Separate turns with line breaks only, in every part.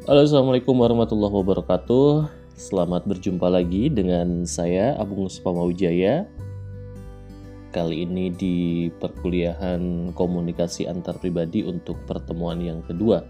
Halo, Assalamualaikum warahmatullahi wabarakatuh. Selamat berjumpa lagi dengan saya, Agung Spamawijaya. Kali ini di perkuliahan komunikasi antar pribadi untuk pertemuan yang kedua.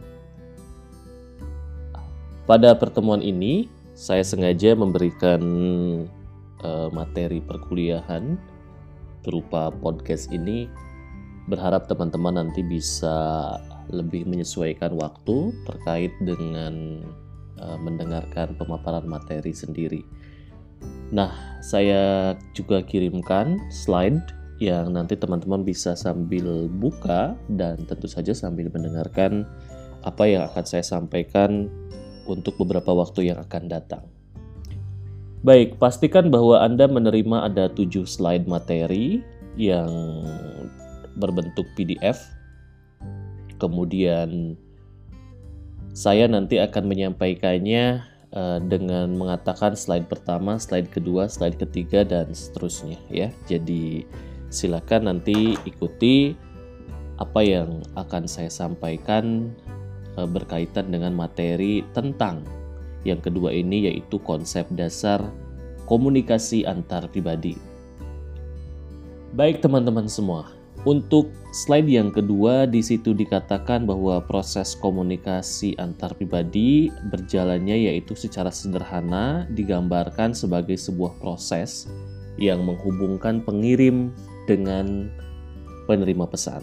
Pada pertemuan ini, saya sengaja memberikan materi perkuliahan berupa podcast ini. Berharap teman-teman nanti bisa lebih menyesuaikan waktu terkait dengan mendengarkan pemaparan materi sendiri. Nah, saya juga kirimkan slide yang nanti teman-teman bisa sambil buka dan tentu saja sambil mendengarkan apa yang akan saya sampaikan untuk beberapa waktu yang akan datang. Baik, pastikan bahwa Anda menerima ada 7 slide materi yang berbentuk PDF. Kemudian saya nanti akan menyampaikannya dengan mengatakan slide pertama, slide kedua, slide ketiga, dan seterusnya ya. Jadi silakan nanti ikuti apa yang akan saya sampaikan berkaitan dengan materi tentang yang kedua ini, yaitu konsep dasar komunikasi antar pribadi. Baik teman-teman semua. Untuk slide yang kedua, di situ dikatakan bahwa proses komunikasi antar pribadi berjalannya yaitu secara sederhana digambarkan sebagai sebuah proses yang menghubungkan pengirim dengan penerima pesan.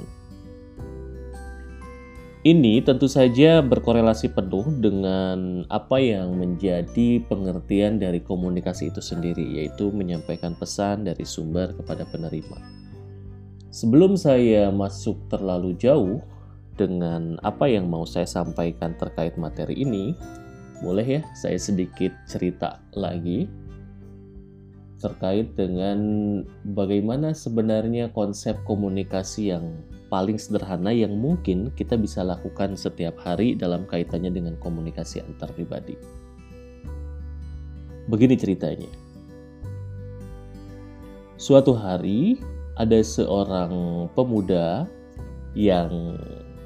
Ini tentu saja berkorelasi penuh dengan apa yang menjadi pengertian dari komunikasi itu sendiri, yaitu menyampaikan pesan dari sumber kepada penerima. Sebelum saya masuk terlalu jauh dengan apa yang mau saya sampaikan terkait materi ini, boleh ya saya sedikit cerita lagi terkait dengan bagaimana sebenarnya konsep komunikasi yang paling sederhana yang mungkin kita bisa lakukan setiap hari dalam kaitannya dengan komunikasi antar pribadi. Begini ceritanya. Suatu hari ada seorang pemuda yang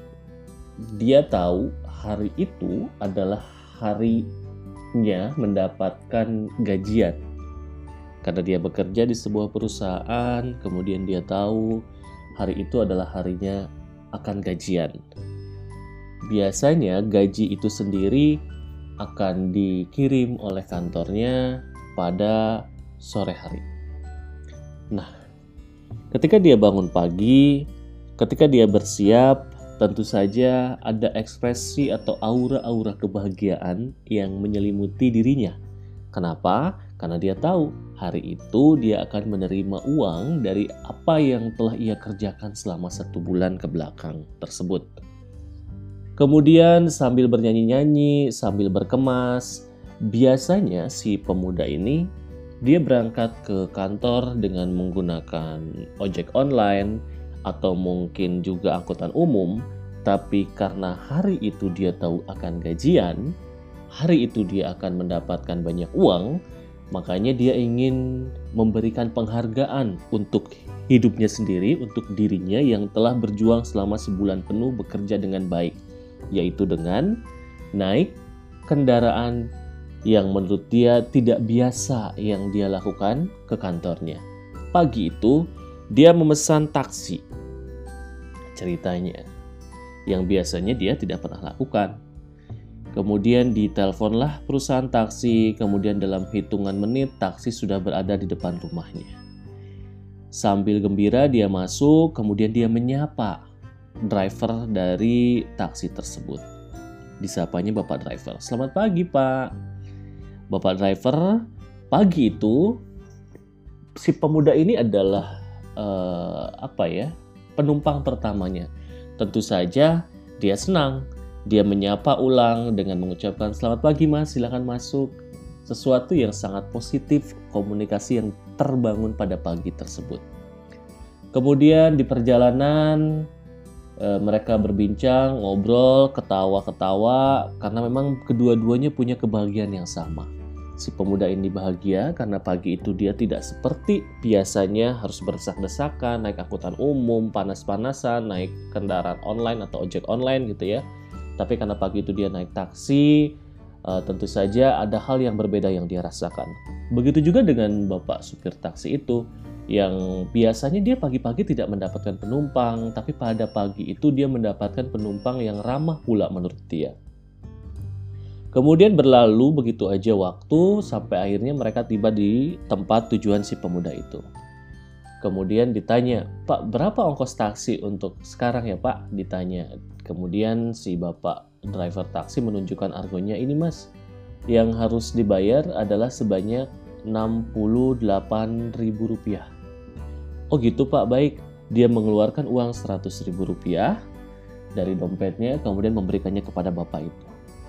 dia tahu hari itu adalah harinya mendapatkan gajian. Karena dia bekerja di sebuah perusahaan, kemudian dia tahu hari itu adalah harinya akan gajian. Biasanya gaji itu sendiri akan dikirim oleh kantornya pada sore hari. Nah, ketika dia bangun pagi, ketika dia bersiap, tentu saja ada ekspresi atau aura-aura kebahagiaan yang menyelimuti dirinya. Kenapa? Karena dia tahu hari itu dia akan menerima uang dari apa yang telah ia kerjakan selama 1 bulan ke belakang tersebut. Kemudian sambil bernyanyi-nyanyi, sambil berkemas, biasanya si pemuda ini dia berangkat ke kantor dengan menggunakan ojek online atau mungkin juga angkutan umum, tapi karena hari itu dia tahu akan gajian, hari itu dia akan mendapatkan banyak uang, makanya dia ingin memberikan penghargaan untuk hidupnya sendiri, untuk dirinya yang telah berjuang selama sebulan penuh bekerja dengan baik, yaitu dengan naik kendaraan yang menurut dia tidak biasa yang dia lakukan ke kantornya. Pagi itu dia memesan taksi. Ceritanya yang biasanya dia tidak pernah lakukan. Kemudian diteleponlah perusahaan taksi, kemudian dalam hitungan menit taksi sudah berada di depan rumahnya. Sambil gembira dia masuk, kemudian dia menyapa driver dari taksi tersebut. Disapanya Bapak driver. "Selamat pagi, Pak." Bapak driver, pagi itu si pemuda ini adalah penumpang pertamanya. Tentu saja dia senang. Dia menyapa ulang dengan mengucapkan "Selamat pagi Mas, silakan masuk." Sesuatu yang sangat positif, komunikasi yang terbangun pada pagi tersebut. Kemudian di perjalanan mereka berbincang, ngobrol, ketawa-ketawa karena memang kedua-duanya punya kebahagiaan yang sama. Si pemuda ini bahagia karena pagi itu dia tidak seperti biasanya harus berdesak-desakan, naik angkutan umum, panas-panasan, naik kendaraan online atau ojek online gitu ya. Tapi karena pagi itu dia naik taksi, tentu saja ada hal yang berbeda yang dia rasakan. Begitu juga dengan bapak supir taksi itu, yang biasanya dia pagi-pagi tidak mendapatkan penumpang, tapi pada pagi itu dia mendapatkan penumpang yang ramah pula menurut dia. Kemudian berlalu begitu aja waktu sampai akhirnya mereka tiba di tempat tujuan si pemuda itu. Kemudian ditanya, "Pak, berapa ongkos taksi untuk sekarang ya Pak?" ditanya. Kemudian si bapak driver taksi menunjukkan argonya, "Ini Mas, yang harus dibayar adalah sebanyak Rp68.000. "Oh gitu Pak, baik." Dia mengeluarkan uang Rp100.000 dari dompetnya, kemudian memberikannya kepada bapak itu.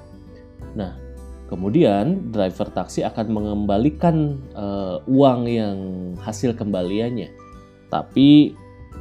Nah, kemudian driver taksi akan mengembalikan uang yang hasil kembaliannya. Tapi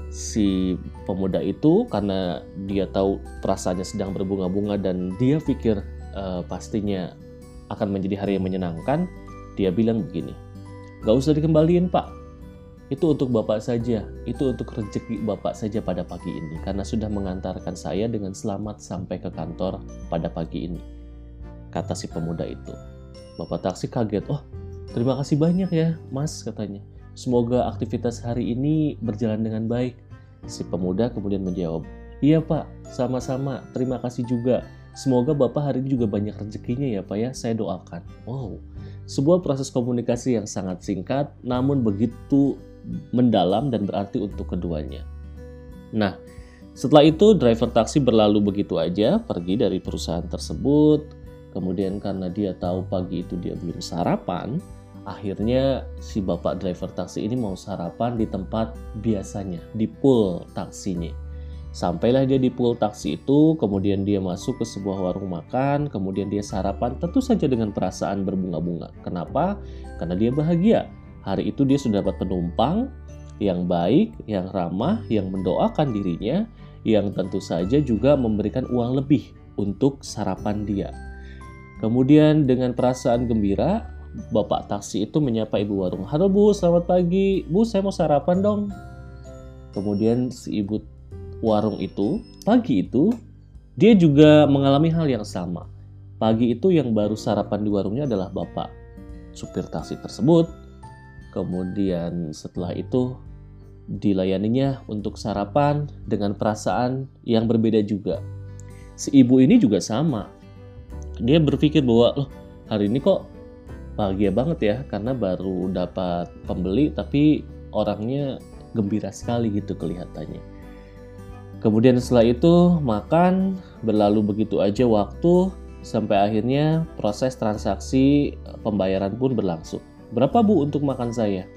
si pemuda itu karena dia tahu perasaannya sedang berbunga-bunga dan dia pikir pastinya akan menjadi hari yang menyenangkan, dia bilang begini, "Gak usah dikembaliin Pak, itu untuk Bapak saja, itu untuk rezeki Bapak saja pada pagi ini, karena sudah mengantarkan saya dengan selamat sampai ke kantor pada pagi ini," kata si pemuda itu. Bapak taksi kaget, "Oh, terima kasih banyak ya Mas," katanya. "Semoga aktivitas hari ini berjalan dengan baik." Si pemuda kemudian menjawab, "Iya Pak, sama-sama, terima kasih juga. Semoga Bapak hari ini juga banyak rezekinya ya Pak ya, saya doakan." Wow, sebuah proses komunikasi yang sangat singkat, namun begitu mendalam dan berarti untuk keduanya. Nah, setelah itu driver taksi berlalu begitu aja, pergi dari perusahaan tersebut. Kemudian karena dia tahu pagi itu dia belum sarapan, akhirnya si bapak driver taksi ini mau sarapan di tempat biasanya, di pool taksinya. Sampailah dia di pool taksi itu, kemudian dia masuk ke sebuah warung makan, kemudian dia sarapan tentu saja dengan perasaan berbunga-bunga. Kenapa? Karena dia bahagia. Hari itu dia sudah dapat penumpang yang baik, yang ramah, yang mendoakan dirinya, yang tentu saja juga memberikan uang lebih untuk sarapan dia. Kemudian dengan perasaan gembira, bapak taksi itu menyapa ibu warung. "Halo Bu, selamat pagi. Bu, saya mau sarapan dong." Kemudian si ibu warung itu, pagi itu, dia juga mengalami hal yang sama. Pagi itu yang baru sarapan di warungnya adalah bapak supir taksi tersebut. Kemudian setelah itu dilayaninya untuk sarapan dengan perasaan yang berbeda juga. Si ibu ini juga sama. Dia berpikir bahwa, "Loh, hari ini kok bahagia banget ya, karena baru dapat pembeli tapi orangnya gembira sekali gitu kelihatannya." Kemudian setelah itu makan, berlalu begitu aja waktu sampai akhirnya proses transaksi pembayaran pun berlangsung. "Berapa Bu untuk makan saya?"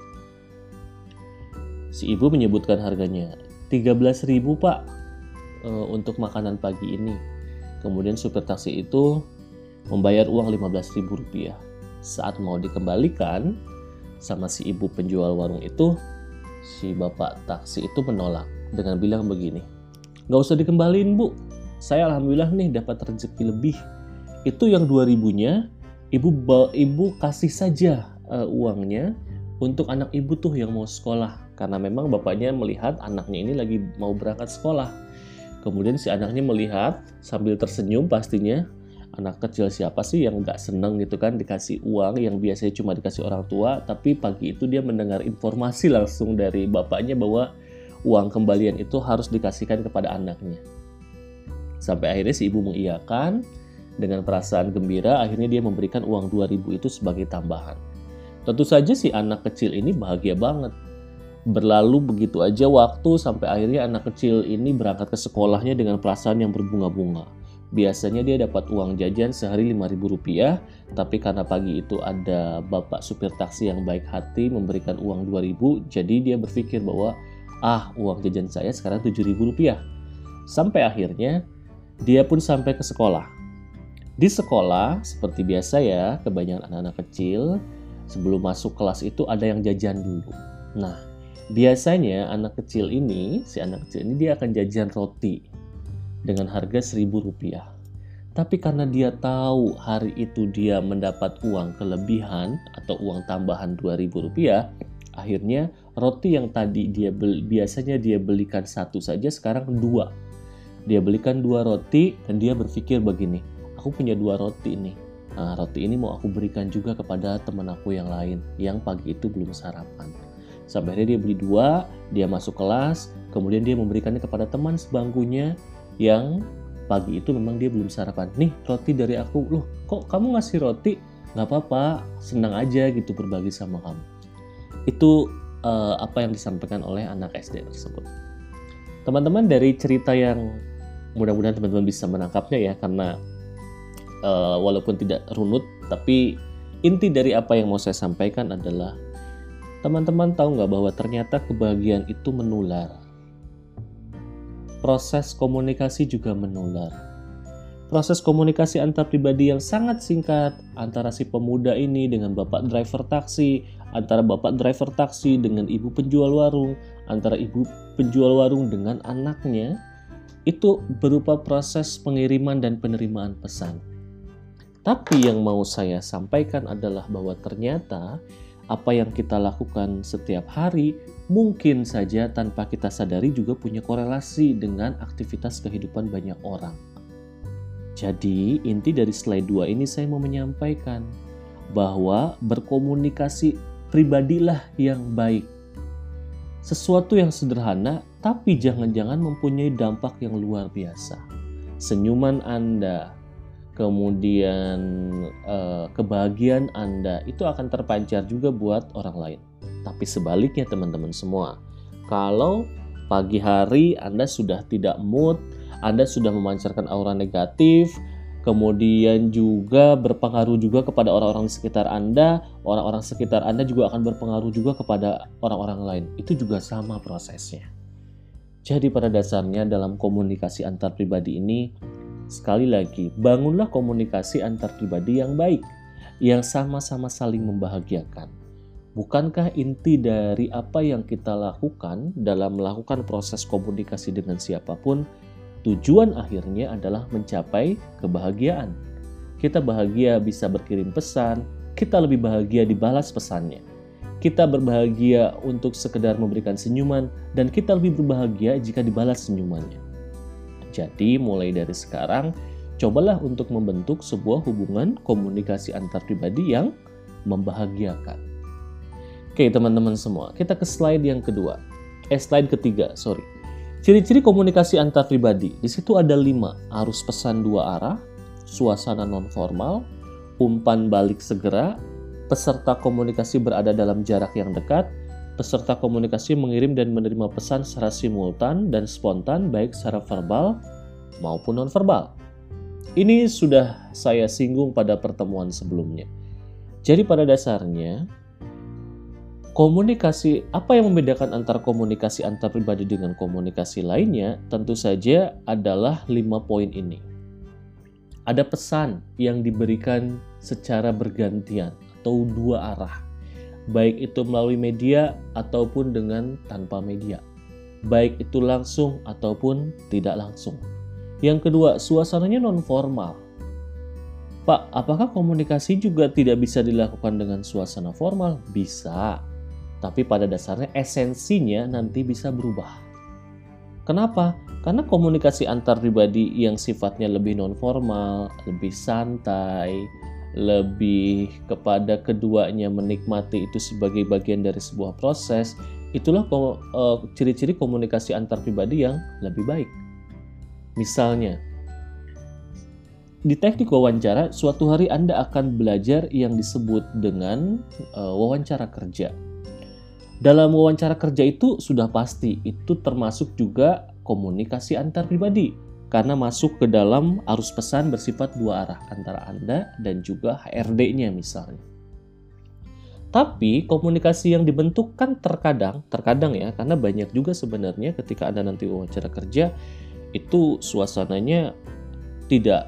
Si ibu menyebutkan harganya, 13.000 Pak untuk makanan pagi ini. Kemudian supir taksi itu membayar uang Rp15.000. Saat mau dikembalikan sama si ibu penjual warung itu, si bapak taksi itu menolak dengan bilang begini, "Gak usah dikembaliin Bu, saya alhamdulillah nih dapat rezeki lebih. Itu yang 2.000-nya ibu kasih saja uangnya untuk anak ibu tuh yang mau sekolah." Karena memang bapaknya melihat anaknya ini lagi mau berangkat sekolah. Kemudian si anaknya melihat sambil tersenyum pastinya. Anak kecil siapa sih yang gak seneng gitu kan dikasih uang yang biasanya cuma dikasih orang tua. Tapi pagi itu dia mendengar informasi langsung dari bapaknya bahwa uang kembalian itu harus dikasihkan kepada anaknya. Sampai akhirnya si ibu mengiyakan dengan perasaan gembira. Akhirnya dia memberikan uang 2.000 itu sebagai tambahan. Tentu saja si anak kecil ini bahagia banget. Berlalu begitu aja waktu sampai akhirnya anak kecil ini berangkat ke sekolahnya dengan perasaan yang berbunga-bunga. Biasanya dia dapat uang jajan sehari Rp5.000, tapi karena pagi itu ada bapak supir taksi yang baik hati memberikan uang 2.000, jadi dia berpikir bahwa uang jajan saya sekarang Rp7.000. Sampai akhirnya dia pun sampai ke sekolah. Di sekolah seperti biasa ya, kebanyakan anak-anak kecil sebelum masuk kelas itu ada yang jajan dulu. Nah, biasanya si anak kecil ini dia akan jajan roti dengan harga Rp1.000. Tapi karena dia tahu hari itu dia mendapat uang kelebihan atau uang tambahan Rp2.000, akhirnya roti yang tadi biasanya dia belikan satu saja sekarang 2. Dia belikan 2 roti dan dia berpikir begini, aku punya 2 roti nih. Nah, roti ini mau aku berikan juga kepada teman aku yang lain yang pagi itu belum sarapan. Sampai akhirnya dia beli 2, dia masuk kelas, kemudian dia memberikannya kepada teman sebangkunya yang pagi itu memang dia belum sarapan. Nih roti dari aku, loh kok kamu ngasih roti? Gak apa-apa, senang aja gitu berbagi sama kamu. Itu apa yang disampaikan oleh anak SD tersebut. Teman-teman, dari cerita yang mudah-mudahan teman-teman bisa menangkapnya ya, karena walaupun tidak runut, tapi inti dari apa yang mau saya sampaikan adalah teman-teman tahu nggak bahwa ternyata kebahagiaan itu menular. Proses komunikasi juga menular. Proses komunikasi antar pribadi yang sangat singkat antara si pemuda ini dengan bapak driver taksi, antara bapak driver taksi dengan ibu penjual warung, antara ibu penjual warung dengan anaknya, itu berupa proses pengiriman dan penerimaan pesan. Tapi yang mau saya sampaikan adalah bahwa ternyata apa yang kita lakukan setiap hari mungkin saja tanpa kita sadari juga punya korelasi dengan aktivitas kehidupan banyak orang. Jadi inti dari slide 2 ini saya mau menyampaikan bahwa berkomunikasi pribadilah yang baik. Sesuatu yang sederhana tapi jangan-jangan mempunyai dampak yang luar biasa. Senyuman Anda, kemudian kebahagiaan Anda itu akan terpancar juga buat orang lain. Tapi sebaliknya teman-teman semua, kalau pagi hari Anda sudah tidak mood, Anda sudah memancarkan aura negatif, kemudian juga berpengaruh juga kepada orang-orang di sekitar Anda, orang-orang sekitar Anda juga akan berpengaruh juga kepada orang-orang lain. Itu juga sama prosesnya. Jadi pada dasarnya dalam komunikasi antar pribadi ini, sekali lagi, bangunlah komunikasi antar pribadi yang baik, yang sama-sama saling membahagiakan. Bukankah inti dari apa yang kita lakukan dalam melakukan proses komunikasi dengan siapapun, tujuan akhirnya adalah mencapai kebahagiaan. Kita bahagia bisa berkirim pesan, kita lebih bahagia dibalas pesannya. Kita berbahagia untuk sekedar memberikan senyuman, dan kita lebih berbahagia jika dibalas senyumannya. Jadi mulai dari sekarang, cobalah untuk membentuk sebuah hubungan komunikasi antar pribadi yang membahagiakan. Oke teman-teman semua, kita ke slide yang kedua. Slide ketiga, sorry. Ciri-ciri komunikasi antar pribadi. Di situ ada 5, arus pesan 2 arah, suasana non-formal, umpan balik segera, peserta komunikasi berada dalam jarak yang dekat, peserta komunikasi mengirim dan menerima pesan secara simultan dan spontan baik secara verbal maupun non-verbal. Ini sudah saya singgung pada pertemuan sebelumnya. Jadi pada dasarnya, komunikasi, apa yang membedakan antara komunikasi antar pribadi dengan komunikasi lainnya tentu saja adalah 5 poin ini. Ada pesan yang diberikan secara bergantian atau 2 arah, baik itu melalui media ataupun dengan tanpa media, baik itu langsung ataupun tidak langsung. Yang kedua, suasananya non-formal. Pak, apakah komunikasi juga tidak bisa dilakukan dengan suasana formal? Bisa. Tapi pada dasarnya esensinya nanti bisa berubah. Kenapa? Karena komunikasi antar pribadi yang sifatnya lebih non-formal, lebih santai, lebih kepada keduanya menikmati itu sebagai bagian dari sebuah proses, itulah ciri-ciri komunikasi antar pribadi yang lebih baik. Misalnya, di teknik wawancara, suatu hari Anda akan belajar yang disebut dengan wawancara kerja. Dalam wawancara kerja itu sudah pasti, itu termasuk juga komunikasi antar pribadi. Karena masuk ke dalam arus pesan bersifat 2 arah antara Anda dan juga HRD-nya misalnya. Tapi komunikasi yang dibentuk kan terkadang ya, karena banyak juga sebenarnya ketika Anda nanti wawancara kerja, itu suasananya tidak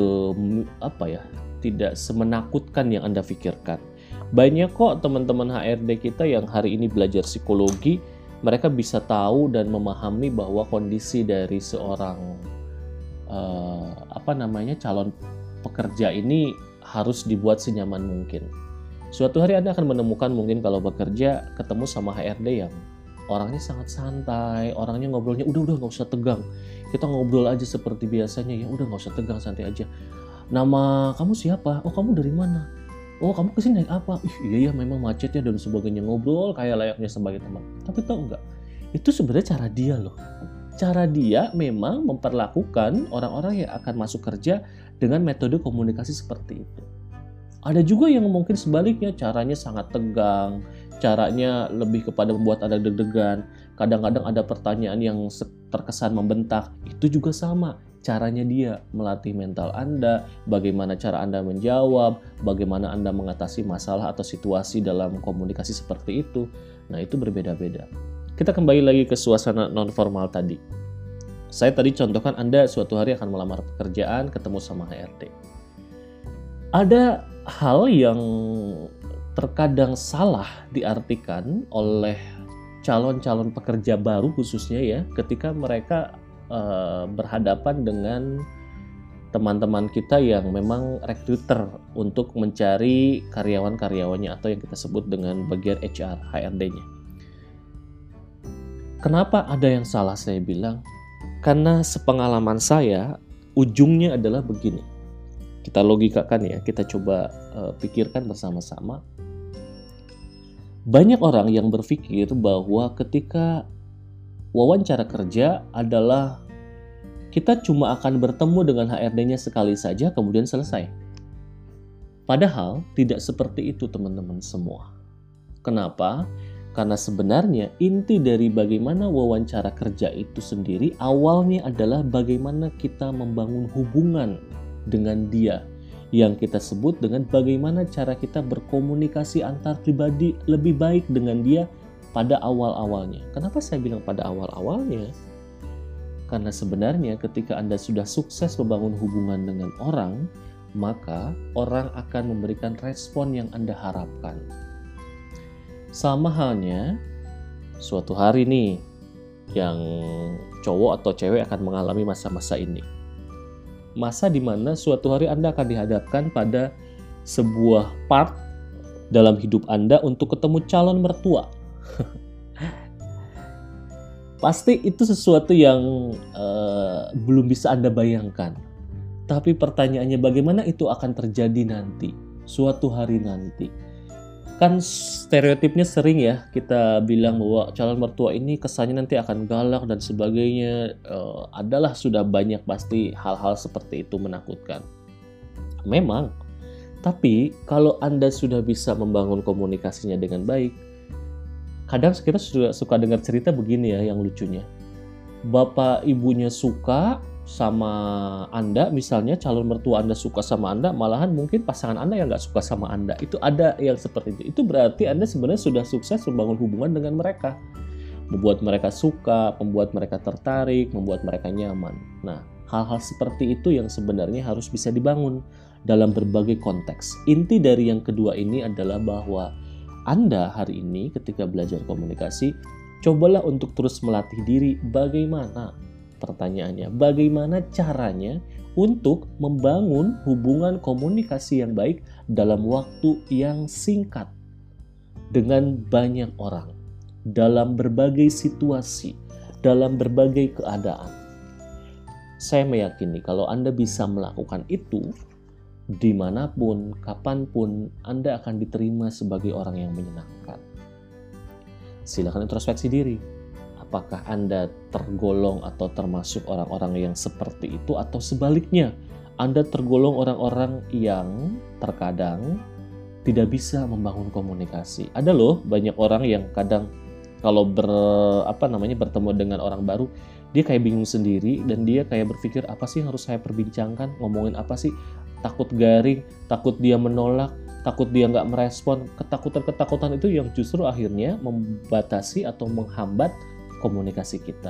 semenakutkan yang Anda pikirkan. Banyak kok teman-teman HRD kita yang hari ini belajar psikologi, mereka bisa tahu dan memahami bahwa kondisi dari seorang calon pekerja ini harus dibuat senyaman mungkin. Suatu hari Anda akan menemukan mungkin kalau bekerja ketemu sama HRD yang orangnya sangat santai, orangnya ngobrolnya udah nggak usah tegang. kita ngobrol aja seperti biasanya, ya udah nggak usah tegang, santai aja. Nama kamu siapa? Oh, kamu dari mana? Oh, kamu kesini naik apa? Iya ya, memang macetnya dan sebagainya. Ngobrol kayak layaknya sebagai teman. Tapi tahu nggak? Itu sebenarnya cara dia loh. Cara dia memang memperlakukan orang-orang yang akan masuk kerja dengan metode komunikasi seperti itu. Ada juga yang mungkin sebaliknya, caranya sangat tegang, caranya lebih kepada membuat Anda deg-degan. Kadang-kadang ada pertanyaan yang terkesan membentak. Itu juga sama. Caranya dia melatih mental Anda, bagaimana cara Anda menjawab, bagaimana Anda mengatasi masalah atau situasi dalam komunikasi seperti itu. Nah, itu berbeda-beda. Kita kembali lagi ke suasana non-formal tadi. Saya tadi contohkan Anda suatu hari akan melamar pekerjaan, ketemu sama HRD. Ada hal yang terkadang salah diartikan oleh calon-calon pekerja baru khususnya ya, ketika mereka berhadapan dengan teman-teman kita yang memang recruiter untuk mencari karyawan-karyawannya atau yang kita sebut dengan bagian HR, HRD-nya. Kenapa ada yang salah saya bilang? Karena sepengalaman saya, ujungnya adalah begini. Kita logikakan ya, kita coba pikirkan bersama-sama. Banyak orang yang berpikir bahwa ketika wawancara kerja adalah kita cuma akan bertemu dengan HRD-nya sekali saja kemudian selesai. Padahal tidak seperti itu teman-teman semua. Kenapa? Karena sebenarnya inti dari bagaimana wawancara kerja itu sendiri awalnya adalah bagaimana kita membangun hubungan dengan dia. Yang kita sebut dengan bagaimana cara kita berkomunikasi antar pribadi lebih baik dengan dia pada awal-awalnya. Kenapa saya bilang pada awal-awalnya? Karena sebenarnya ketika Anda sudah sukses membangun hubungan dengan orang, maka orang akan memberikan respon yang Anda harapkan. Sama halnya, suatu hari nih, yang cowok atau cewek akan mengalami masa-masa ini. Masa di mana suatu hari Anda akan dihadapkan pada sebuah part dalam hidup Anda untuk ketemu calon mertua. Pasti itu sesuatu yang belum bisa Anda bayangkan. Tapi pertanyaannya bagaimana itu akan terjadi nanti, suatu hari nanti. Kan stereotipnya sering ya kita bilang bahwa calon mertua ini kesannya nanti akan galak dan sebagainya. Adalah sudah banyak pasti hal-hal seperti itu menakutkan. Memang, tapi kalau Anda sudah bisa membangun komunikasinya dengan baik, kadang kita suka dengar cerita begini ya yang lucunya. Bapak ibunya suka sama Anda, misalnya calon mertua Anda suka sama Anda, malahan mungkin pasangan Anda yang nggak suka sama Anda. Itu ada yang seperti itu. Itu berarti Anda sebenarnya sudah sukses membangun hubungan dengan mereka. Membuat mereka suka, membuat mereka tertarik, membuat mereka nyaman. Nah, hal-hal seperti itu yang sebenarnya harus bisa dibangun dalam berbagai konteks. Inti dari yang kedua ini adalah bahwa Anda hari ini ketika belajar komunikasi, cobalah untuk terus melatih diri bagaimana, pertanyaannya, bagaimana caranya untuk membangun hubungan komunikasi yang baik dalam waktu yang singkat dengan banyak orang, dalam berbagai situasi, dalam berbagai keadaan. Saya meyakini kalau Anda bisa melakukan itu, dimanapun, kapanpun, Anda akan diterima sebagai orang yang menyenangkan. Silakan introspeksi diri. Apakah Anda tergolong atau termasuk orang-orang yang seperti itu, atau sebaliknya, Anda tergolong orang-orang yang terkadang tidak bisa membangun komunikasi. Ada loh banyak orang yang kadang kalau bertemu dengan orang baru, dia kayak bingung sendiri dan dia kayak berpikir apa sih yang harus saya perbincangkan, ngomongin apa sih, takut garing, takut dia menolak, takut dia nggak merespon. Ketakutan-ketakutan itu yang justru akhirnya membatasi atau menghambat komunikasi kita.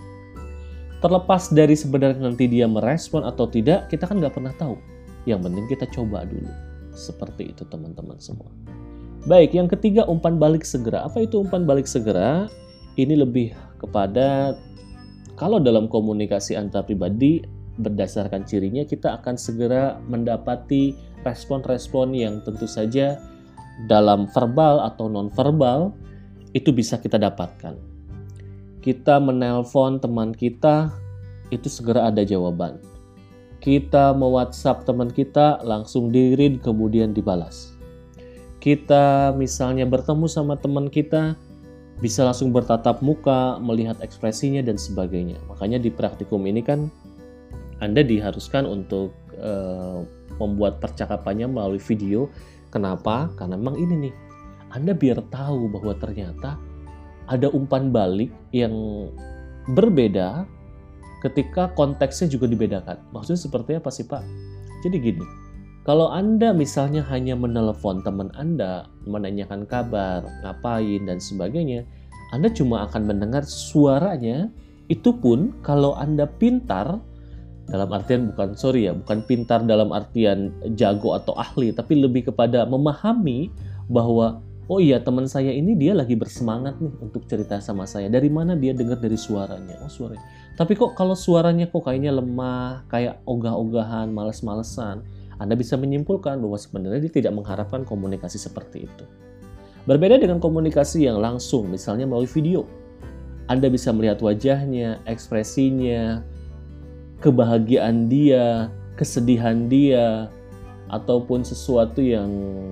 Terlepas dari sebenarnya nanti dia merespon atau tidak, kita kan nggak pernah tahu. Yang penting kita coba dulu. Seperti itu teman-teman semua. Baik, yang ketiga, umpan balik segera. Apa itu umpan balik segera? Ini lebih kepada kalau dalam komunikasi antar pribadi, berdasarkan cirinya kita akan segera mendapati respon-respon yang tentu saja dalam verbal atau non-verbal itu bisa kita dapatkan. Kita menelpon teman kita, itu segera ada jawaban. Kita me-WhatsApp teman kita, langsung di-read kemudian dibalas. Kita misalnya bertemu sama teman kita, bisa langsung bertatap muka, melihat ekspresinya dan sebagainya. Makanya di praktikum ini kan Anda diharuskan untuk membuat percakapannya melalui video. Kenapa? Karena memang ini nih, Anda biar tahu bahwa ternyata ada umpan balik yang berbeda ketika konteksnya juga dibedakan. Maksudnya seperti apa sih Pak? Jadi gini, kalau Anda misalnya hanya menelepon teman Anda, menanyakan kabar, ngapain, dan sebagainya, Anda cuma akan mendengar suaranya. Itu pun kalau Anda pintar, dalam artian bukan pintar dalam artian jago atau ahli, tapi lebih kepada memahami bahwa oh iya, teman saya ini dia lagi bersemangat nih untuk cerita sama saya. Dari mana dia dengar? Dari suaranya. Oh, suaranya. Tapi kok kalau suaranya kok kayaknya lemah, kayak ogah-ogahan, males-malesan, Anda bisa menyimpulkan bahwa sebenarnya dia tidak mengharapkan komunikasi seperti itu. Berbeda dengan komunikasi yang langsung, misalnya melalui video. Anda bisa melihat wajahnya, ekspresinya, kebahagiaan dia, kesedihan dia, ataupun sesuatu yang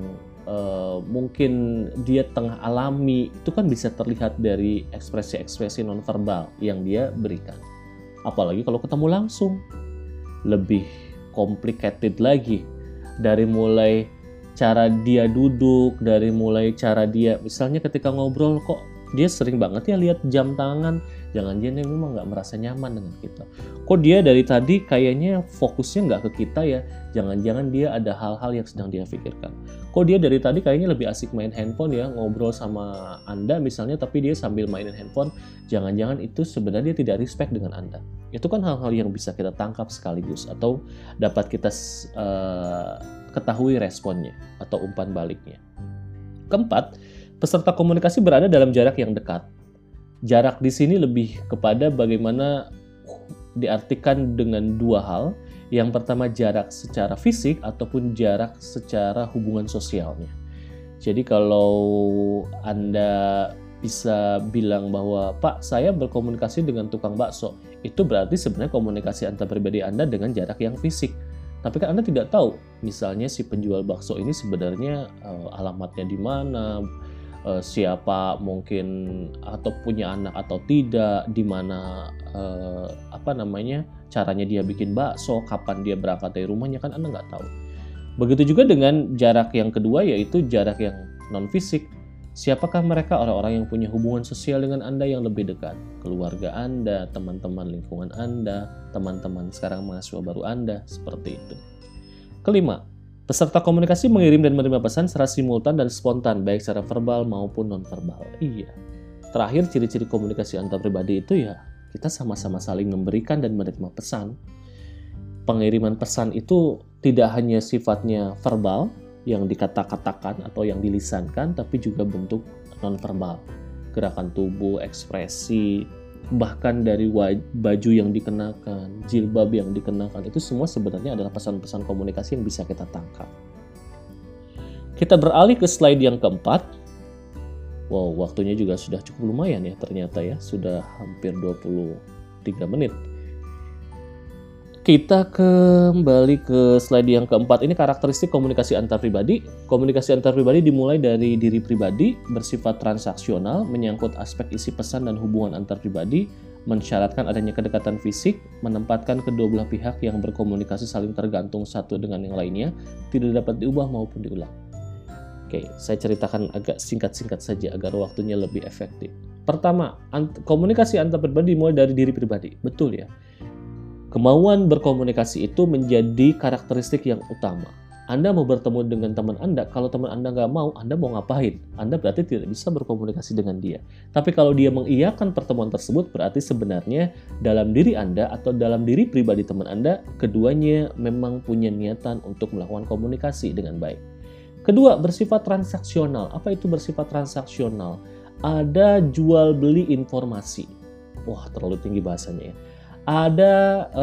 mungkin dia tengah alami, itu kan bisa terlihat dari ekspresi-ekspresi nonverbal yang dia berikan. Apalagi kalau ketemu langsung, lebih complicated lagi. Dari mulai cara dia duduk, dari mulai cara dia, misalnya ketika ngobrol kok dia sering banget ya lihat jam tangan, jangan-jangan dia memang nggak merasa nyaman dengan kita. Kok dia dari tadi kayaknya fokusnya nggak ke kita ya, jangan-jangan dia ada hal-hal yang sedang dia pikirkan. Kok dia dari tadi kayaknya lebih asik main handphone ya, ngobrol sama Anda misalnya, tapi dia sambil mainin handphone, jangan-jangan itu sebenarnya dia tidak respect dengan Anda. Itu kan hal-hal yang bisa kita tangkap sekaligus, atau dapat kita ketahui responnya atau umpan baliknya. Keempat, peserta komunikasi berada dalam jarak yang dekat. Jarak di sini lebih kepada bagaimana diartikan dengan dua hal. Yang pertama jarak secara fisik ataupun jarak secara hubungan sosialnya. Jadi kalau Anda bisa bilang bahwa Pak, saya berkomunikasi dengan tukang bakso, itu berarti sebenarnya komunikasi antar pribadi Anda dengan jarak yang fisik. Tapi kan Anda tidak tahu, misalnya si penjual bakso ini sebenarnya alamatnya di mana, siapa mungkin atau punya anak atau tidak, di mana caranya dia bikin bakso, kapan dia berangkat dari rumahnya, kan Anda nggak tahu. Begitu juga dengan jarak yang kedua, yaitu jarak yang non fisik. Siapakah mereka? Orang-orang yang punya hubungan sosial dengan Anda yang lebih dekat, keluarga Anda, teman-teman lingkungan Anda, teman-teman sekarang mahasiswa baru Anda, seperti itu. Kelima, peserta komunikasi mengirim dan menerima pesan secara simultan dan spontan, baik secara verbal maupun non-verbal. Iya. Terakhir, ciri-ciri komunikasi antar pribadi itu ya, kita sama-sama saling memberikan dan menerima pesan. Pengiriman pesan itu tidak hanya sifatnya verbal, yang dikata-katakan atau yang dilisankan, tapi juga bentuk non-verbal. Gerakan tubuh, ekspresi, bahkan dari baju yang dikenakan, jilbab yang dikenakan, itu semua sebenarnya adalah pesan-pesan komunikasi yang bisa kita tangkap. Kita beralih ke slide yang keempat. Wow, waktunya juga sudah cukup lumayan ya ternyata ya, sudah hampir 23 menit. Kita kembali ke slide yang keempat. Ini karakteristik komunikasi antar pribadi. Komunikasi antar pribadi dimulai dari diri pribadi, bersifat transaksional, menyangkut aspek isi pesan dan hubungan antar pribadi, mensyaratkan adanya kedekatan fisik, menempatkan kedua belah pihak yang berkomunikasi saling tergantung satu dengan yang lainnya, tidak dapat diubah maupun diulang. Oke, saya ceritakan agak singkat-singkat saja agar waktunya lebih efektif. Pertama, komunikasi antar pribadi dimulai dari diri pribadi. Betul ya. Kemauan berkomunikasi itu menjadi karakteristik yang utama. Anda mau bertemu dengan teman Anda, kalau teman Anda nggak mau, Anda mau ngapain? Anda berarti tidak bisa berkomunikasi dengan dia. Tapi kalau dia mengiyakan pertemuan tersebut, berarti sebenarnya dalam diri Anda atau dalam diri pribadi teman Anda, keduanya memang punya niatan untuk melakukan komunikasi dengan baik. Kedua, bersifat transaksional. Apa itu bersifat transaksional? Ada jual beli informasi. Wah, terlalu tinggi bahasanya ya. Ada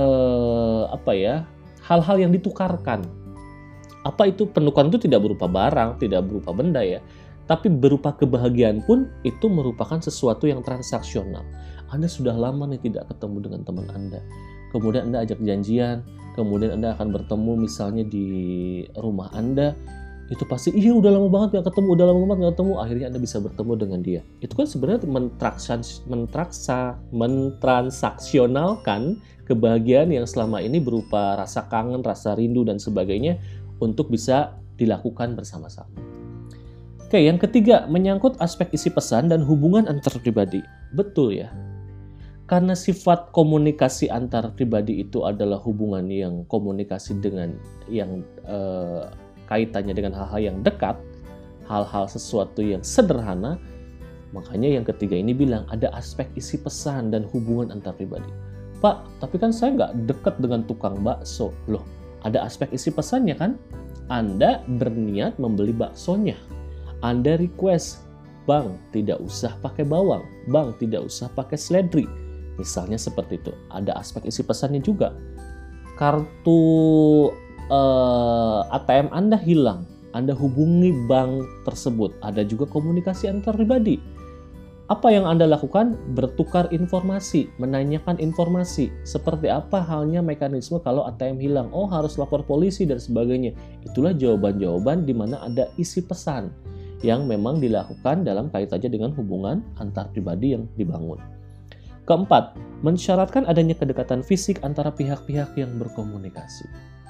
hal-hal yang ditukarkan. Apa itu penukaran? Itu tidak berupa barang, tidak berupa benda ya, tapi berupa kebahagiaan pun itu merupakan sesuatu yang transaksional. Anda sudah lama nih tidak ketemu dengan teman Anda. kemudian Anda ajak janjian, kemudian Anda akan bertemu misalnya di rumah Anda, itu pasti iya udah lama banget nggak ketemu, akhirnya Anda bisa bertemu dengan dia. Itu kan sebenarnya mentransaksionalkan kebahagiaan yang selama ini berupa rasa kangen, rasa rindu dan sebagainya untuk bisa dilakukan bersama-sama. Oke, yang ketiga menyangkut aspek isi pesan dan hubungan antar pribadi. Betul ya. Karena sifat komunikasi antar pribadi itu adalah hubungan yang komunikasi dengan yang kaitannya dengan hal-hal yang dekat, hal-hal sesuatu yang sederhana, makanya yang ketiga ini bilang ada aspek isi pesan dan hubungan antar pribadi. Pak, tapi kan saya nggak dekat dengan tukang bakso. Loh, ada aspek isi pesannya kan? Anda berniat membeli baksonya. Anda request, Bang, tidak usah pakai bawang. Bang, tidak usah pakai seledri. Misalnya seperti itu. Ada aspek isi pesannya juga. Kartu ATM Anda hilang, Anda hubungi bank tersebut, ada juga komunikasi antar pribadi. Apa yang Anda lakukan? Bertukar informasi, menanyakan informasi. Seperti apa halnya mekanisme kalau ATM hilang? Oh, harus lapor polisi dan sebagainya. Itulah jawaban-jawaban di mana ada isi pesan yang memang dilakukan dalam kaitannya dengan hubungan antar pribadi yang dibangun. Keempat, mensyaratkan adanya kedekatan fisik antara pihak-pihak yang berkomunikasi.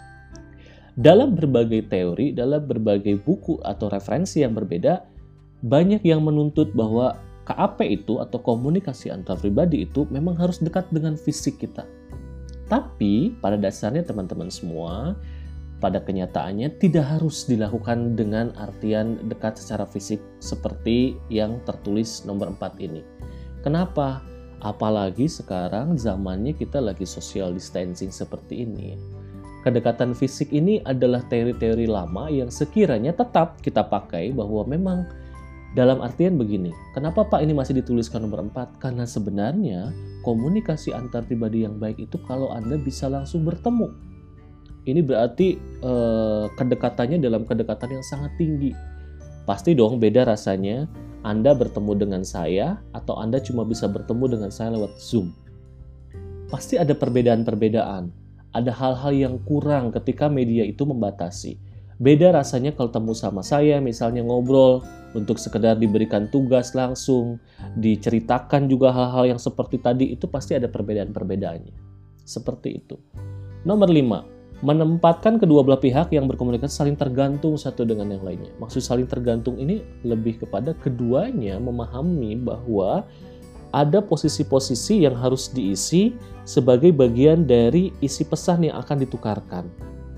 Dalam berbagai teori, dalam berbagai buku atau referensi yang berbeda, banyak yang menuntut bahwa KAP itu atau komunikasi antar pribadi itu memang harus dekat dengan fisik kita. Tapi pada dasarnya teman-teman semua, pada kenyataannya tidak harus dilakukan dengan artian dekat secara fisik seperti yang tertulis nomor 4 ini. Kenapa? Apalagi sekarang zamannya kita lagi social distancing seperti ini. Kedekatan fisik ini adalah teori-teori lama yang sekiranya tetap kita pakai bahwa memang dalam artian begini. Kenapa Pak ini masih dituliskan nomor 4? Karena sebenarnya komunikasi antar pribadi yang baik itu kalau Anda bisa langsung bertemu. Ini berarti kedekatannya dalam kedekatan yang sangat tinggi. Pasti dong beda rasanya Anda bertemu dengan saya atau Anda cuma bisa bertemu dengan saya lewat Zoom. Pasti ada perbedaan-perbedaan. Ada hal-hal yang kurang ketika media itu membatasi. Beda rasanya kalau temu sama saya, misalnya ngobrol untuk sekedar diberikan tugas langsung, diceritakan juga hal-hal yang seperti tadi, itu pasti ada perbedaan-perbedaannya. Seperti itu. Nomor 5, menempatkan kedua belah pihak yang berkomunikasi saling tergantung satu dengan yang lainnya. Maksud saling tergantung ini lebih kepada keduanya memahami bahwa ada posisi-posisi yang harus diisi sebagai bagian dari isi pesan yang akan ditukarkan.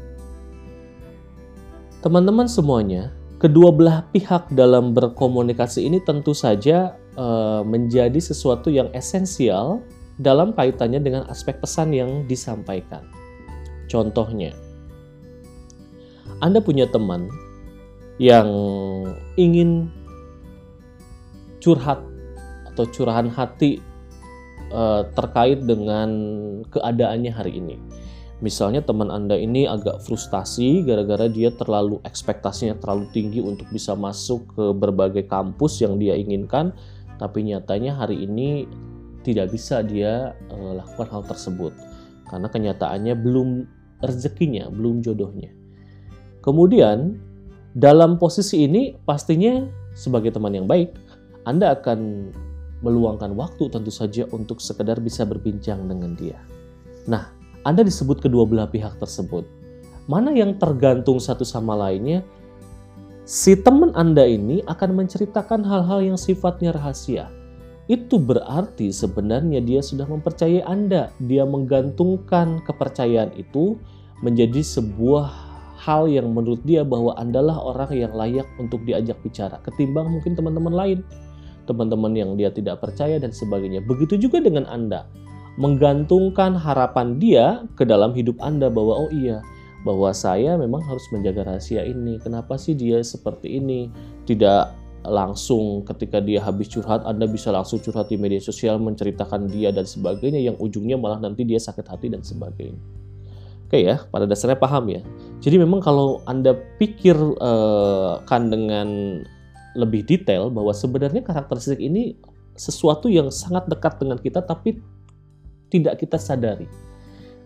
Teman-teman semuanya, kedua belah pihak dalam berkomunikasi ini tentu saja menjadi sesuatu yang esensial dalam kaitannya dengan aspek pesan yang disampaikan. Contohnya, Anda punya teman yang ingin curhat atau curahan hati terkait dengan keadaannya hari ini. Misalnya teman Anda ini agak frustasi gara-gara dia ekspektasinya terlalu tinggi untuk bisa masuk ke berbagai kampus yang dia inginkan, tapi nyatanya hari ini tidak bisa dia lakukan hal tersebut karena kenyataannya belum rezekinya, belum jodohnya. Kemudian dalam posisi ini pastinya sebagai teman yang baik, Anda akan meluangkan waktu tentu saja untuk sekedar bisa berbincang dengan dia. Nah, Anda disebut kedua belah pihak tersebut. Mana yang tergantung satu sama lainnya, si teman Anda ini akan menceritakan hal-hal yang sifatnya rahasia. Itu berarti sebenarnya dia sudah mempercayai Anda. Dia menggantungkan kepercayaan itu menjadi sebuah hal yang menurut dia bahwa Anda lah orang yang layak untuk diajak bicara. Ketimbang mungkin teman-teman lain. Teman-teman yang dia tidak percaya dan sebagainya. Begitu juga dengan Anda. Menggantungkan harapan dia ke dalam hidup Anda bahwa oh iya, bahwa saya memang harus menjaga rahasia ini. Kenapa sih dia seperti ini? Tidak langsung ketika dia habis curhat, Anda bisa langsung curhat di media sosial, menceritakan dia dan sebagainya, yang ujungnya malah nanti dia sakit hati dan sebagainya. Oke ya, pada dasarnya paham ya. Jadi memang kalau Anda pikirkan dengan lebih detail bahwa sebenarnya karakteristik ini sesuatu yang sangat dekat dengan kita tapi tidak kita sadari.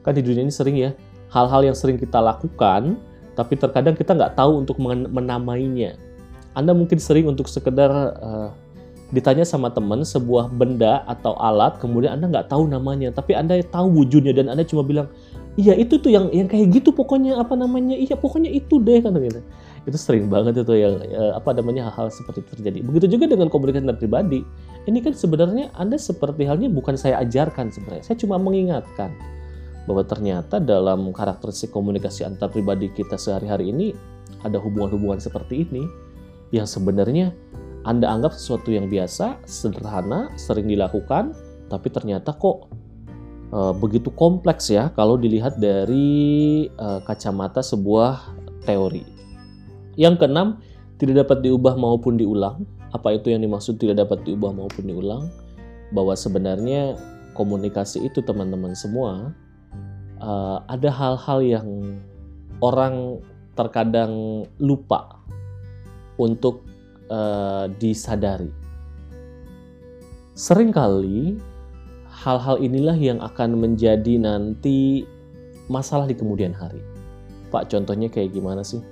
Kan di dunia ini sering ya, hal-hal yang sering kita lakukan, tapi terkadang kita nggak tahu untuk menamainya. Anda mungkin sering untuk sekedar ditanya sama teman sebuah benda atau alat, kemudian Anda nggak tahu namanya, tapi Anda tahu wujudnya dan Anda cuma bilang, iya itu tuh yang kayak gitu pokoknya, apa namanya, iya pokoknya itu deh, kan gitu. Itu sering banget itu yang hal-hal seperti itu terjadi. Begitu juga dengan komunikasi antar pribadi. Ini kan sebenarnya Anda seperti halnya bukan saya ajarkan sebenarnya, saya cuma mengingatkan bahwa ternyata dalam karakteristik komunikasi antar pribadi kita sehari-hari ini ada hubungan-hubungan seperti ini yang sebenarnya Anda anggap sesuatu yang biasa, sederhana, sering dilakukan, tapi ternyata kok begitu kompleks ya kalau dilihat dari kacamata sebuah teori. Yang keenam, tidak dapat diubah maupun diulang. Apa itu yang dimaksud tidak dapat diubah maupun diulang? Bahwa sebenarnya komunikasi itu teman-teman semua, ada hal-hal yang orang terkadang lupa untuk disadari. Seringkali hal-hal inilah yang akan menjadi nanti masalah di kemudian hari. Pak, contohnya kayak gimana sih?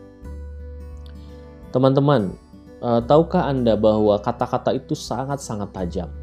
Teman-teman, tahukah Anda bahwa kata-kata itu sangat-sangat tajam?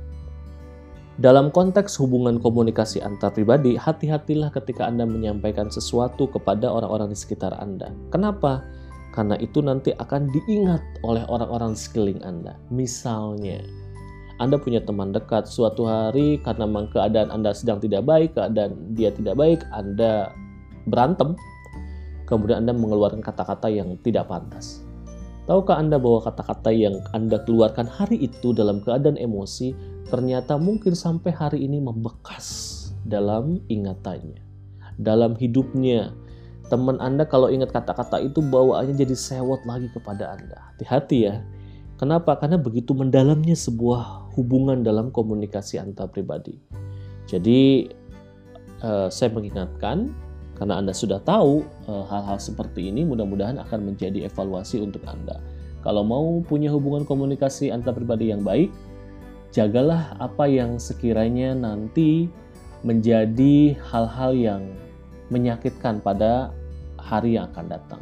Dalam konteks hubungan komunikasi antar pribadi, hati-hatilah ketika Anda menyampaikan sesuatu kepada orang-orang di sekitar Anda. Kenapa? Karena itu nanti akan diingat oleh orang-orang di sekeliling Anda. Misalnya, Anda punya teman dekat, suatu hari karena memang keadaan Anda sedang tidak baik, keadaan dia tidak baik, Anda berantem, kemudian Anda mengeluarkan kata-kata yang tidak pantas. Tahukah Anda bahwa kata-kata yang Anda keluarkan hari itu dalam keadaan emosi, ternyata mungkin sampai hari ini membekas dalam ingatannya, dalam hidupnya. Teman Anda kalau ingat kata-kata itu bawaannya jadi sewot lagi kepada Anda. Hati-hati ya. Kenapa? Karena begitu mendalamnya sebuah hubungan dalam komunikasi antar pribadi. Jadi saya mengingatkan, karena Anda sudah tahu hal-hal seperti ini, mudah-mudahan akan menjadi evaluasi untuk Anda. Kalau mau punya hubungan komunikasi antar pribadi yang baik, jagalah apa yang sekiranya nanti menjadi hal-hal yang menyakitkan pada hari yang akan datang.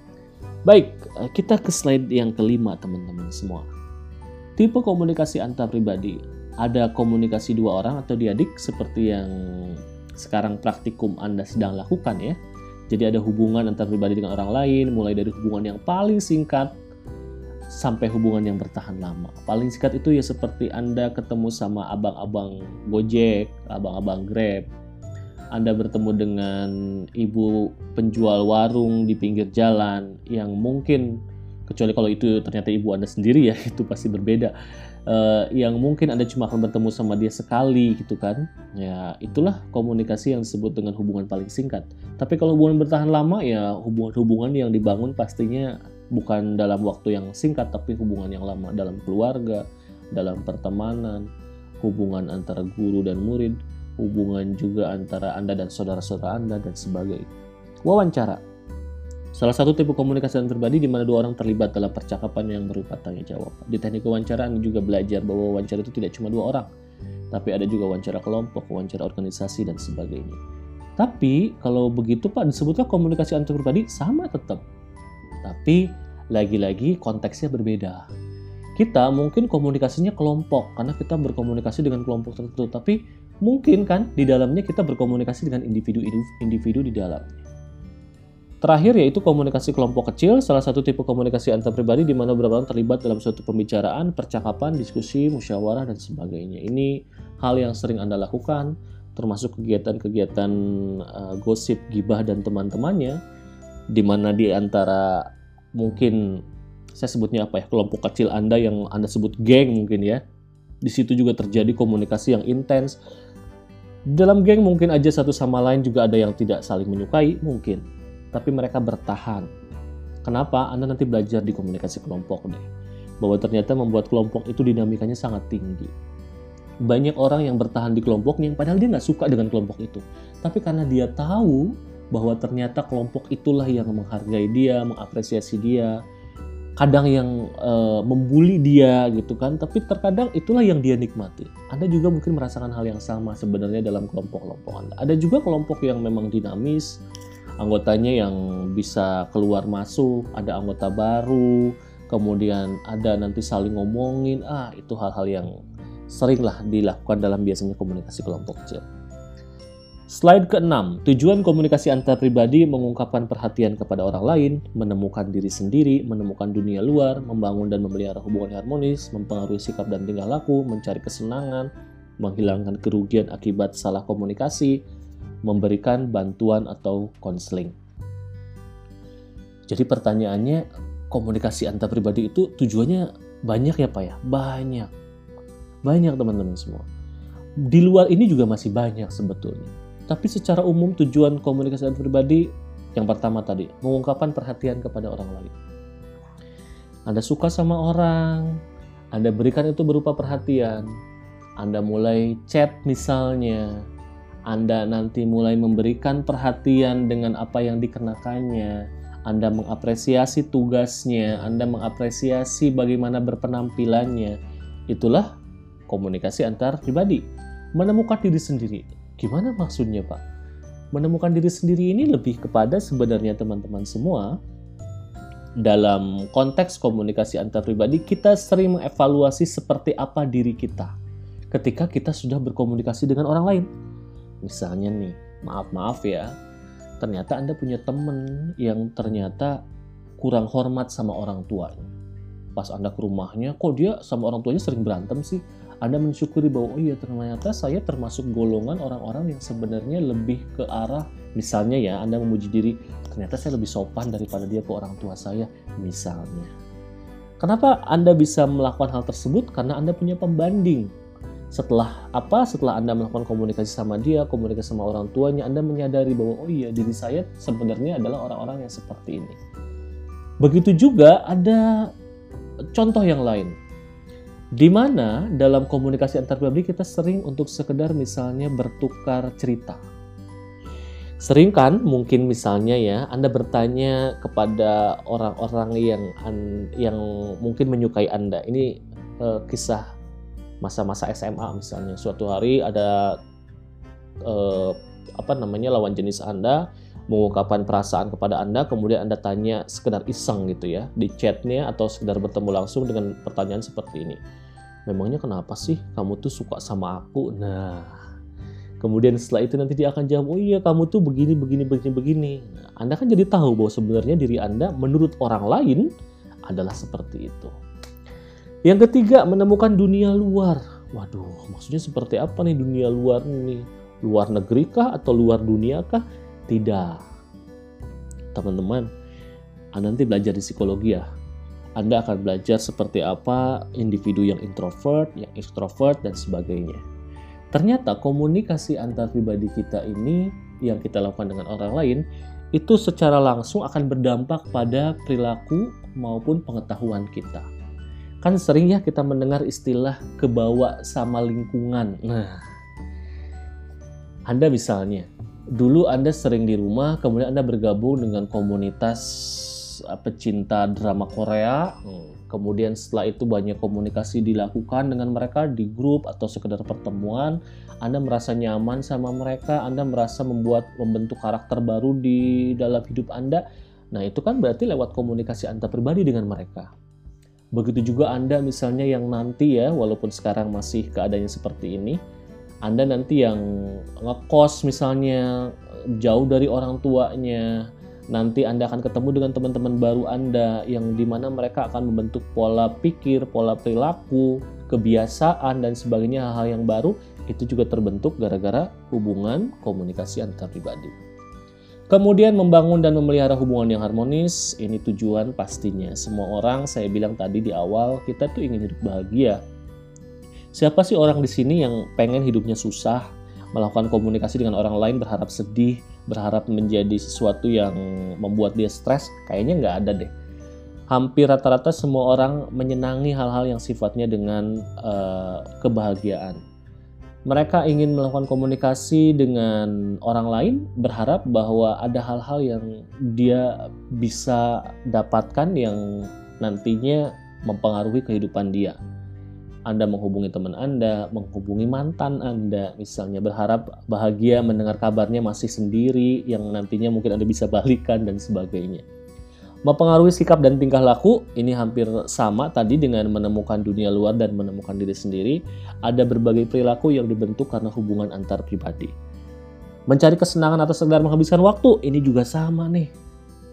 Baik, kita ke slide yang kelima teman-teman semua. Tipe komunikasi antar pribadi. Ada komunikasi dua orang atau diadik seperti yang sekarang praktikum Anda sedang lakukan ya. Jadi ada hubungan antar pribadi dengan orang lain, mulai dari hubungan yang paling singkat sampai hubungan yang bertahan lama. Paling singkat itu ya seperti Anda ketemu sama abang-abang Gojek, abang-abang Grab. Anda bertemu dengan ibu penjual warung di pinggir jalan yang mungkin, kecuali kalau itu ternyata ibu Anda sendiri ya, itu pasti berbeda. Yang mungkin Anda cuma akan bertemu sama dia sekali gitu kan. Ya, itulah komunikasi yang disebut dengan hubungan paling singkat. Tapi kalau hubungan bertahan lama ya hubungan-hubungan yang dibangun pastinya bukan dalam waktu yang singkat, tapi hubungan yang lama dalam keluarga, dalam pertemanan, hubungan antara guru dan murid, hubungan juga antara Anda dan saudara-saudara Anda dan sebagainya. Wawancara. Salah satu tipe komunikasi antar pribadi di mana dua orang terlibat dalam percakapan yang berupa tanya jawab. Di teknik wawancara Anda juga belajar bahwa wawancara itu tidak cuma dua orang, tapi ada juga wawancara kelompok, wawancara organisasi dan sebagainya. Tapi kalau begitu Pak, disebutlah komunikasi antar pribadi, sama tetap. Tapi lagi-lagi konteksnya berbeda. Kita mungkin komunikasinya kelompok karena kita berkomunikasi dengan kelompok tertentu, tapi mungkin kan di dalamnya kita berkomunikasi dengan individu di dalamnya. Terakhir yaitu komunikasi kelompok kecil, salah satu tipe komunikasi antar pribadi di mana beberapa orang terlibat dalam suatu pembicaraan, percakapan, diskusi, musyawarah dan sebagainya. Ini hal yang sering Anda lakukan, termasuk kegiatan-kegiatan gosip, gibah dan teman-temannya, di mana di antara mungkin saya sebutnya apa ya, kelompok kecil Anda yang Anda sebut geng mungkin ya. Di situ juga terjadi komunikasi yang intens. Dalam geng mungkin aja satu sama lain juga ada yang tidak saling menyukai mungkin. Tapi mereka bertahan. Kenapa? Anda nanti belajar di komunikasi kelompok deh. Bahwa ternyata membuat kelompok itu dinamikanya sangat tinggi. Banyak orang yang bertahan di kelompoknya, padahal dia nggak suka dengan kelompok itu. Tapi karena dia tahu bahwa ternyata kelompok itulah yang menghargai dia, mengapresiasi dia. kadang yang membuli dia gitu kan, tapi terkadang itulah yang dia nikmati. Anda juga mungkin merasakan hal yang sama sebenarnya dalam kelompok-kelompok Anda. Ada juga kelompok yang memang dinamis, anggotanya yang bisa keluar masuk, ada anggota baru, kemudian ada nanti saling ngomongin, itu hal-hal yang seringlah dilakukan dalam biasanya komunikasi kelompok kecil. Slide ke-6, tujuan komunikasi antar pribadi mengungkapkan perhatian kepada orang lain, menemukan diri sendiri, menemukan dunia luar, membangun dan memelihara hubungan harmonis, mempengaruhi sikap dan tingkah laku, mencari kesenangan, menghilangkan kerugian akibat salah komunikasi, memberikan bantuan atau konseling. Jadi pertanyaannya, komunikasi antar pribadi itu tujuannya banyak ya Pak ya? Banyak teman-teman semua. Di luar ini juga masih banyak sebetulnya. Tapi secara umum tujuan komunikasi antar pribadi yang pertama tadi, mengungkapkan perhatian kepada orang lain. Anda suka sama orang, Anda berikan itu berupa perhatian. Anda mulai chat misalnya, Anda nanti mulai memberikan perhatian dengan apa yang dikenakannya. Anda mengapresiasi tugasnya, Anda mengapresiasi bagaimana berpenampilannya. Itulah komunikasi antar pribadi. Menemukan diri sendiri. Gimana maksudnya Pak? Menemukan diri sendiri ini lebih kepada sebenarnya teman-teman semua, dalam konteks komunikasi antar pribadi kita sering mengevaluasi seperti apa diri kita ketika kita sudah berkomunikasi dengan orang lain. Misalnya nih, maaf ya, ternyata Anda punya temen yang ternyata kurang hormat sama orang tuanya. Pas Anda ke rumahnya, kok dia sama orang tuanya sering berantem sih? Anda mensyukuri bahwa oh iya ternyata saya termasuk golongan orang-orang yang sebenarnya lebih ke arah, misalnya ya, Anda memuji diri, ternyata saya lebih sopan daripada dia ke orang tua saya, misalnya. Kenapa Anda bisa melakukan hal tersebut? Karena Anda punya pembanding. Setelah Anda melakukan komunikasi sama dia, komunikasi sama orang tuanya, Anda menyadari bahwa oh iya diri saya sebenarnya adalah orang-orang yang seperti ini. Begitu juga ada contoh yang lain, di mana dalam komunikasi antar pribadi kita sering untuk sekedar misalnya bertukar cerita. Sering kan mungkin misalnya ya Anda bertanya kepada orang-orang yang mungkin menyukai Anda. Ini kisah masa-masa SMA misalnya. Suatu hari ada lawan jenis Anda mengungkapkan perasaan kepada Anda, kemudian Anda tanya sekedar iseng gitu ya di chatnya atau sekedar bertemu langsung dengan pertanyaan seperti ini. Memangnya kenapa sih kamu tuh suka sama aku? Nah, kemudian setelah itu nanti dia akan jawab, oh iya kamu tuh begini. Nah, Anda kan jadi tahu bahwa sebenarnya diri Anda menurut orang lain adalah seperti itu. Yang ketiga, menemukan dunia luar. Waduh, maksudnya seperti apa nih dunia luar ini? Luar negeri kah atau luar dunia kah? Tidak. Teman-teman, Anda nanti belajar di psikologi ya. Anda akan belajar seperti apa individu yang introvert, yang extrovert, dan sebagainya. Ternyata komunikasi antar pribadi kita ini yang kita lakukan dengan orang lain, itu secara langsung akan berdampak pada perilaku maupun pengetahuan kita. Kan sering ya kita mendengar istilah kebawa sama lingkungan. Nah, Anda misalnya, dulu Anda sering di rumah, kemudian Anda bergabung dengan komunitas pecinta drama Korea, kemudian setelah itu banyak komunikasi dilakukan dengan mereka di grup atau sekedar pertemuan, Anda merasa nyaman sama mereka, Anda merasa membentuk karakter baru di dalam hidup Anda. Nah itu kan berarti lewat komunikasi antar pribadi dengan mereka. Begitu juga Anda misalnya yang nanti ya, walaupun sekarang masih keadaannya seperti ini, Anda nanti yang ngekos misalnya jauh dari orang tuanya, nanti Anda akan ketemu dengan teman-teman baru Anda yang dimana mereka akan membentuk pola pikir, pola perilaku, kebiasaan, dan sebagainya. Hal-hal yang baru itu juga terbentuk gara-gara hubungan komunikasi antar pribadi. Kemudian membangun dan memelihara hubungan yang harmonis, ini tujuan pastinya. Semua orang, saya bilang tadi di awal, kita tuh ingin hidup bahagia. Siapa sih orang di sini yang pengen hidupnya susah, melakukan komunikasi dengan orang lain berharap sedih, berharap menjadi sesuatu yang membuat dia stres? Kayaknya nggak ada deh. Hampir rata-rata semua orang menyenangi hal-hal yang sifatnya dengan kebahagiaan. Mereka ingin melakukan komunikasi dengan orang lain, berharap bahwa ada hal-hal yang dia bisa dapatkan yang nantinya mempengaruhi kehidupan dia. Anda menghubungi teman Anda, menghubungi mantan Anda, misalnya berharap bahagia mendengar kabarnya masih sendiri, yang nantinya mungkin Anda bisa balikan dan sebagainya. Mempengaruhi sikap dan tingkah laku, ini hampir sama tadi dengan menemukan dunia luar dan menemukan diri sendiri. Ada berbagai perilaku yang dibentuk karena hubungan antar pribadi. Mencari kesenangan atau sekedar menghabiskan waktu, ini juga sama nih.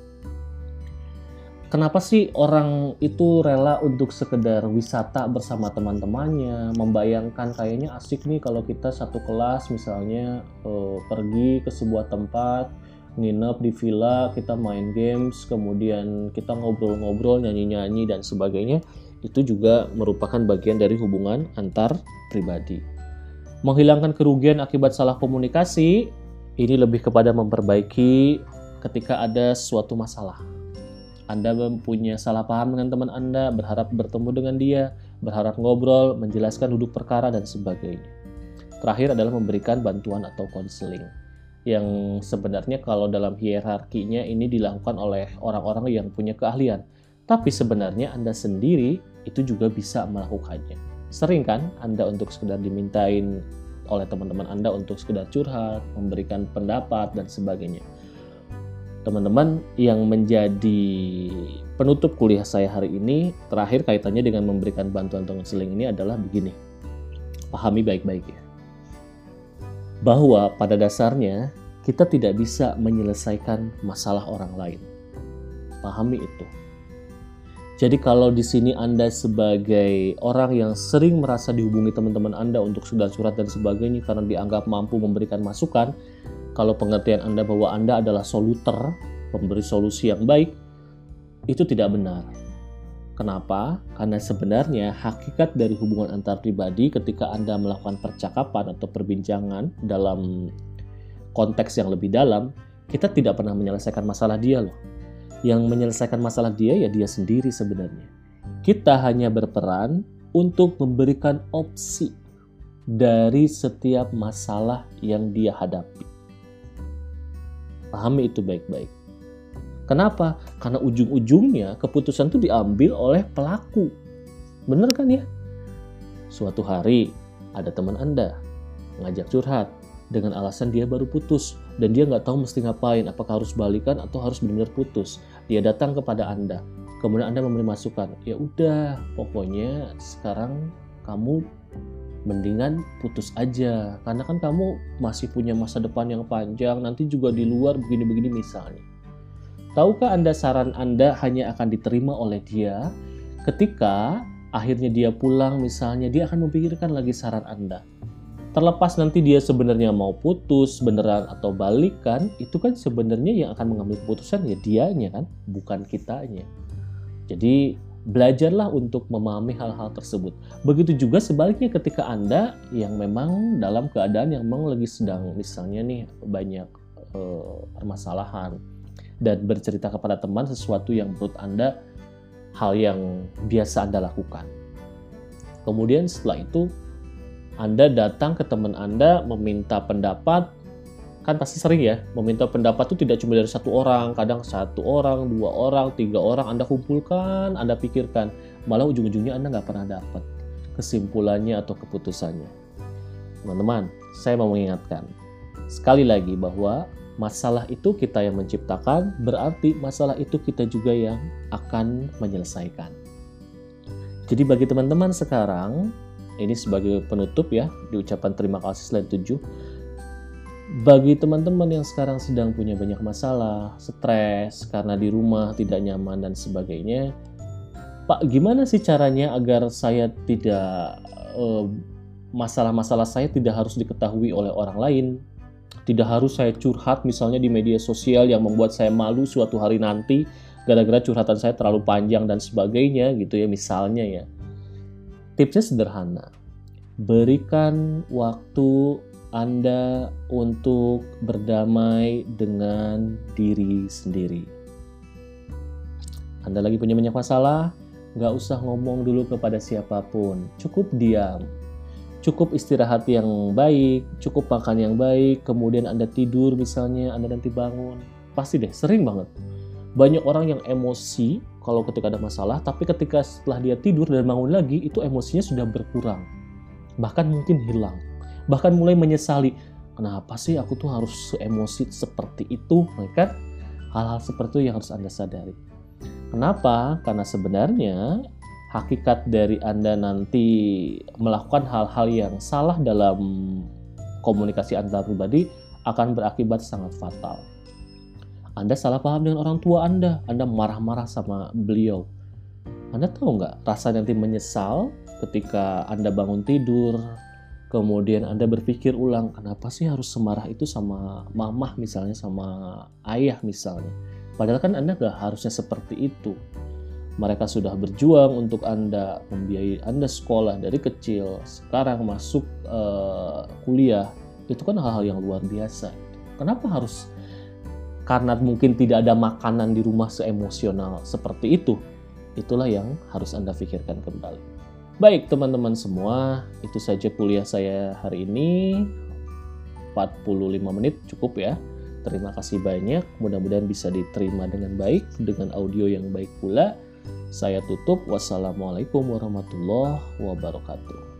Kenapa sih orang itu rela untuk sekedar wisata bersama teman-temannya, membayangkan kayaknya asik nih kalau kita satu kelas misalnya pergi ke sebuah tempat, nginep di villa, kita main games, kemudian kita ngobrol-ngobrol, nyanyi-nyanyi dan sebagainya. Itu juga merupakan bagian dari hubungan antar pribadi. Menghilangkan kerugian akibat salah komunikasi, ini lebih kepada memperbaiki ketika ada suatu masalah. Anda punya salah paham dengan teman Anda, berharap bertemu dengan dia, berharap ngobrol, menjelaskan duduk perkara, dan sebagainya. Terakhir adalah memberikan bantuan atau konseling, yang sebenarnya kalau dalam hierarkinya ini dilakukan oleh orang-orang yang punya keahlian. Tapi sebenarnya Anda sendiri itu juga bisa melakukannya. Sering kan Anda untuk sekedar dimintain oleh teman-teman Anda untuk sekedar curhat, memberikan pendapat, dan sebagainya. Teman-teman, yang menjadi penutup kuliah saya hari ini, terakhir kaitannya dengan memberikan bantuan konseling ini adalah begini. Pahami baik-baik ya. Bahwa pada dasarnya kita tidak bisa menyelesaikan masalah orang lain. Pahami itu. Jadi kalau di sini Anda sebagai orang yang sering merasa dihubungi teman-teman Anda untuk sekedar curhat dan sebagainya karena dianggap mampu memberikan masukan, kalau pengertian Anda bahwa Anda adalah soluter, pemberi solusi yang baik, itu tidak benar. Kenapa? Karena sebenarnya hakikat dari hubungan antar pribadi ketika Anda melakukan percakapan atau perbincangan dalam konteks yang lebih dalam, kita tidak pernah menyelesaikan masalah dia loh. Yang menyelesaikan masalah dia ya dia sendiri sebenarnya. Kita hanya berperan untuk memberikan opsi dari setiap masalah yang dia hadapi. Pahami itu baik-baik. Kenapa? Karena ujung-ujungnya keputusan itu diambil oleh pelaku. Bener kan ya? Suatu hari ada teman Anda ngajak curhat dengan alasan dia baru putus dan dia nggak tahu mesti ngapain, apakah harus balikan atau harus benar-benar putus. Dia datang kepada Anda, kemudian Anda memberi masukan. Ya udah, pokoknya sekarang kamu mendingan putus aja, karena kan kamu masih punya masa depan yang panjang, nanti juga di luar begini-begini misalnya. Tahukah Anda saran Anda hanya akan diterima oleh dia ketika akhirnya dia pulang misalnya, dia akan memikirkan lagi saran Anda. Terlepas nanti dia sebenarnya mau putus beneran atau balikan, itu kan sebenarnya yang akan mengambil keputusan ya dianya kan, bukan kitanya. Jadi belajarlah untuk memahami hal-hal tersebut. Begitu juga sebaliknya ketika Anda yang memang dalam keadaan yang memang lagi sedang misalnya nih banyak permasalahan dan bercerita kepada teman sesuatu yang menurut Anda hal yang biasa Anda lakukan. Kemudian setelah itu Anda datang ke teman Anda meminta pendapat. Kan pasti sering ya, meminta pendapat itu tidak cuma dari satu orang, kadang satu orang, 2 orang, 3 orang Anda kumpulkan, Anda pikirkan, malah ujung-ujungnya Anda nggak pernah dapat kesimpulannya atau keputusannya. Teman-teman, saya mau mengingatkan sekali lagi bahwa masalah itu kita yang menciptakan, berarti masalah itu kita juga yang akan menyelesaikan. Jadi bagi teman-teman sekarang, ini sebagai penutup ya, di ucapan terima kasih slide 7, bagi teman-teman yang sekarang sedang punya banyak masalah, stres, karena di rumah tidak nyaman dan sebagainya, Pak, gimana sih caranya agar saya tidak, masalah-masalah saya tidak harus diketahui oleh orang lain, tidak harus saya curhat misalnya di media sosial yang membuat saya malu suatu hari nanti, gara-gara curhatan saya terlalu panjang dan sebagainya gitu ya misalnya ya. Tipsnya sederhana, berikan waktu Anda untuk berdamai dengan diri sendiri. Anda lagi punya banyak masalah, nggak usah ngomong dulu kepada siapapun, cukup diam. Cukup istirahat yang baik, cukup makan yang baik, kemudian Anda tidur misalnya, Anda nanti bangun. Pasti deh, sering banget. Banyak orang yang emosi kalau ketika ada masalah, tapi ketika setelah dia tidur dan bangun lagi, itu emosinya sudah berkurang. Bahkan mungkin hilang. Bahkan mulai menyesali, kenapa sih aku tuh harus emosi seperti itu? Maka hal-hal seperti itu yang harus Anda sadari. Kenapa? Karena sebenarnya hakikat dari Anda nanti melakukan hal-hal yang salah dalam komunikasi antar pribadi akan berakibat sangat fatal. Anda salah paham dengan orang tua Anda marah-marah sama beliau. Anda tahu nggak rasa nanti menyesal ketika Anda bangun tidur, kemudian Anda berpikir ulang, kenapa sih harus semarah itu sama mamah misalnya, sama ayah misalnya. Padahal kan Anda nggak harusnya seperti itu. Mereka sudah berjuang untuk Anda, membiayai Anda sekolah dari kecil, sekarang masuk kuliah. Itu kan hal-hal yang luar biasa. Kenapa harus? Karena mungkin tidak ada makanan di rumah seemosional seperti itu. Itulah yang harus Anda pikirkan kembali. Baik teman-teman semua, itu saja kuliah saya hari ini. 45 menit cukup ya. Terima kasih banyak, mudah-mudahan bisa diterima dengan baik, dengan audio yang baik pula. Saya tutup, wassalamualaikum warahmatullahi wabarakatuh.